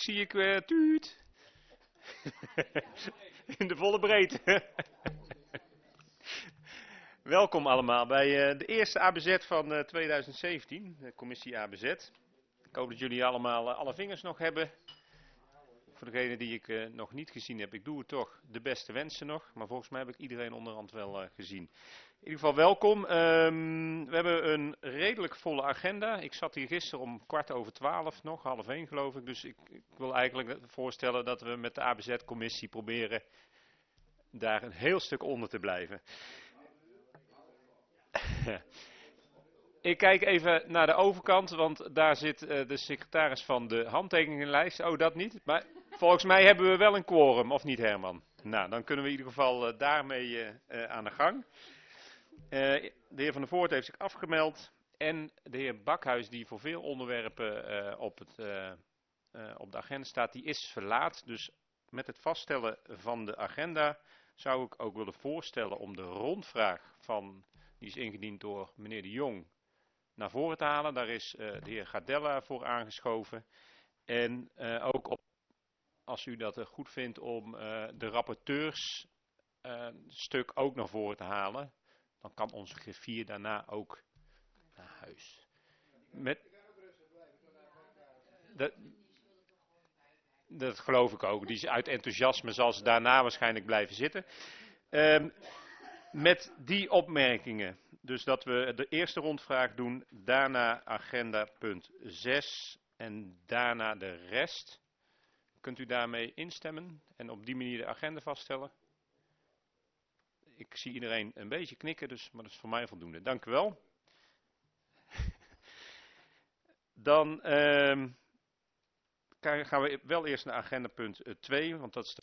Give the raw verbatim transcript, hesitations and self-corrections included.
zie ik uh, tuut. In de volle breedte. Welkom allemaal bij uh, de eerste A B Z van uh, tweeduizend zeventien, de commissie A B Z. Ik hoop dat jullie allemaal uh, alle vingers nog hebben. Voor degenen die ik uh, nog niet gezien heb, ik doe het toch, de beste wensen nog. Maar volgens mij heb ik iedereen onderhand wel uh, gezien. In ieder geval welkom. Um, we hebben een redelijk volle agenda. Ik zat hier gisteren om kwart over twaalf nog, half één geloof ik. Dus ik, ik wil eigenlijk voorstellen dat we met de A B Z-commissie proberen daar een heel stuk onder te blijven. Ik kijk even naar de overkant, want daar zit uh, de secretaris van de handtekeningenlijst. Oh, dat niet. Maar volgens mij hebben we wel een quorum, of niet Herman? Nou, dan kunnen we in ieder geval uh, daarmee uh, uh, aan de gang. Uh, de heer Van der Voort heeft zich afgemeld. En de heer Bakhuis, die voor veel onderwerpen uh, op, het, uh, uh, op de agenda staat, die is verlaat. Dus met het vaststellen van de agenda zou ik ook willen voorstellen om de rondvraag van, die is ingediend door meneer De Jong, naar voren te halen. Daar is uh, de heer Gardella voor aangeschoven. En uh, ook op, als u dat uh, goed vindt, om uh, de rapporteurs uh, stuk ook naar voren te halen. Dan kan onze griffier daarna ook naar huis. Met, dat, dat geloof ik ook. Die is uit enthousiasme zal ze daarna waarschijnlijk blijven zitten. Um, met die opmerkingen. Dus dat we de eerste rondvraag doen. Daarna agenda punt zes. En daarna de rest. Kunt u daarmee instemmen? En op die manier de agenda vaststellen? Ik zie iedereen een beetje knikken, dus, maar dat is voor mij voldoende. Dank u wel. Dan uh, gaan we wel eerst naar agenda punt twee, want dat is de